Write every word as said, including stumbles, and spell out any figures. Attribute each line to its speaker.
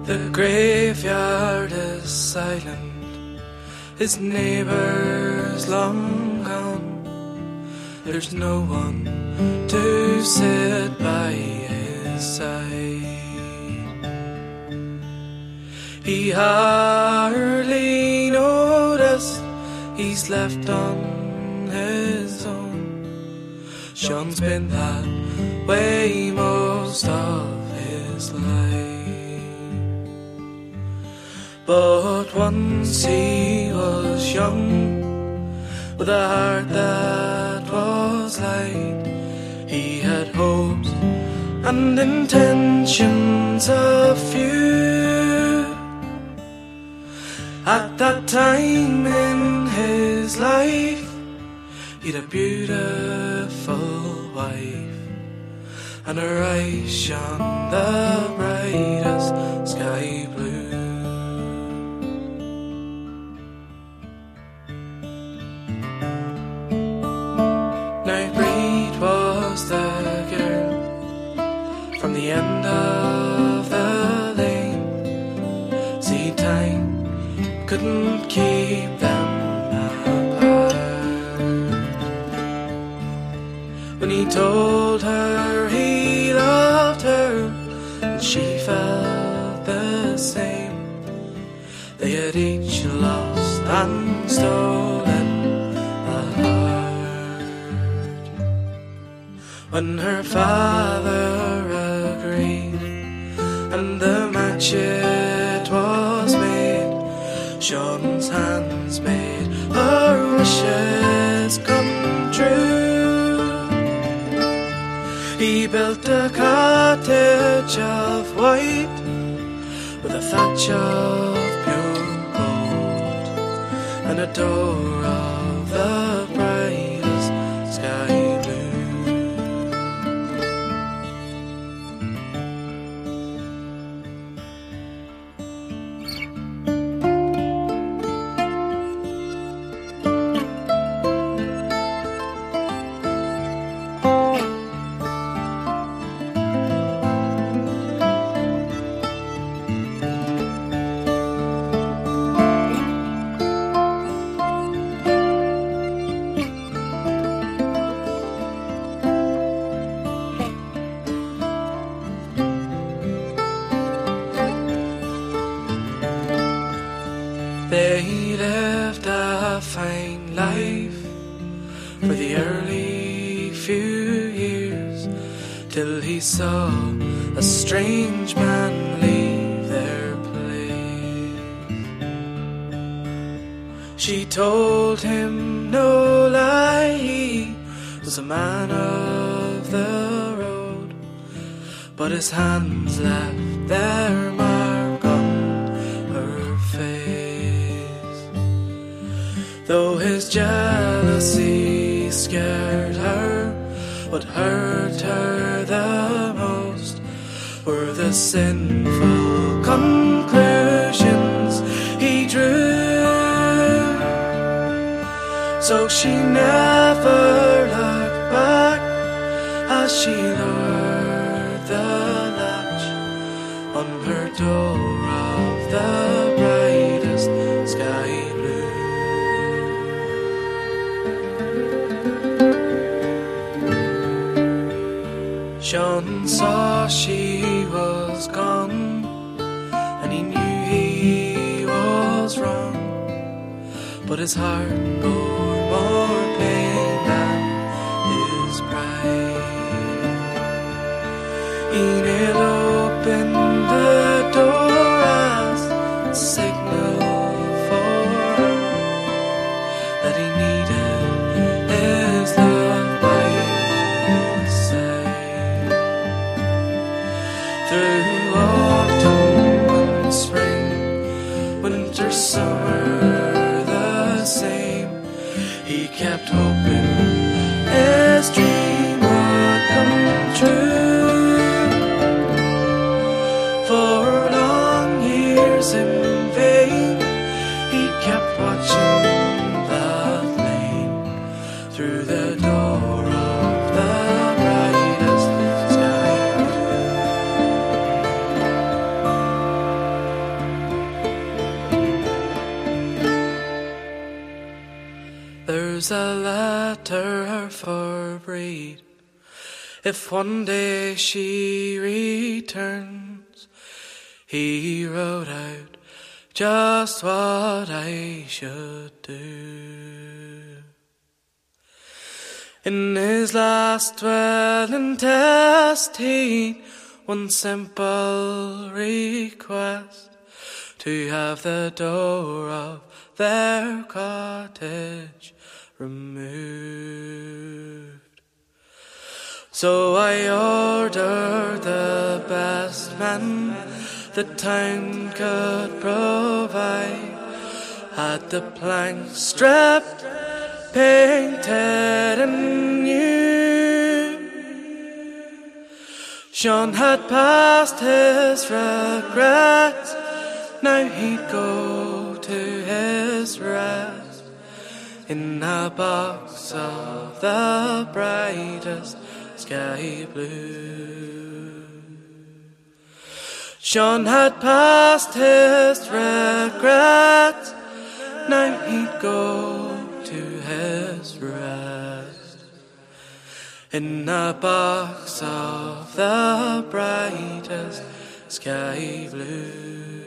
Speaker 1: The graveyard is silent, his neighbours long gone. There's no one to sit by his side. He hardly noticed he's left on his own. Sean's been that way most of his life. But once he was young, with a heart that was light. He had hopes and intentions of few. At that time in his life, he'd a beautiful wife, and her eyes shone the brightest sky blue. Now Breed was the girl from the end of the lane. See, time couldn't keep them apart. When he told her he loved her, and she felt the same, they had each lost and stolen a heart. When her father agreed, and the match it was made, Sean's hands made her wishes come true. He built a cottage of white with a thatch of pure gold, and a door of the brightest sky blue. They lived a fine life for the early few years, till he saw a strange man leave their place. She told him no lie, he was a man of the road, but his hands left their mark on her face. Though his jealousy scared her, what hurt her the most were the sinful conclusions he drew. So she never looked back as she lowered the latch on her door of the brightest sky blue. Sean saw she was gone, and he knew he was wrong, but his heart bore more pain than his pride. He nailed open the door as a signal for her that he needed his love by his side. Through autumn and spring, winter, summer, the same, he kept hoping his dream would come true. For long years in vain, he kept watching the flame through the door of the brightest sky blue. Here's a letter for Breed. If one day she returns, he wrote out just what I should do. In his last will and testament, one simple request, to have the door of their cottage removed. So I ordered the best men the town could provide, had the planks stripped, painted and new. Sean had passed his regrets, now he'd go to his rest in a box of the brightest sky blue. Sean had passed his regrets, now he'd go to his rest in a box of the brightest sky blue.